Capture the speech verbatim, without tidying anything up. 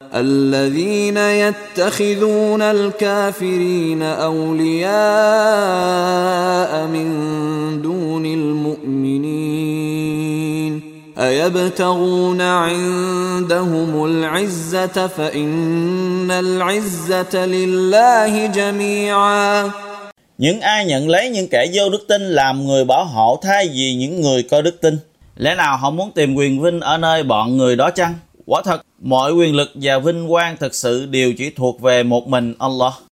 الذين يتخذون الكافرين أولياء من دون المؤمنين أيبتغون عندهم العزة فإن العزة لله جميعا. Những ai nhận lấy những kẻ vô đức tin làm người bảo hộ thay vì những người có đức tin, lẽ nào họ muốn tìm quyền vinh ở nơi bọn người đó chăng? Quả thật, mọi quyền lực và vinh quang thực sự đều chỉ thuộc về một mình Allah.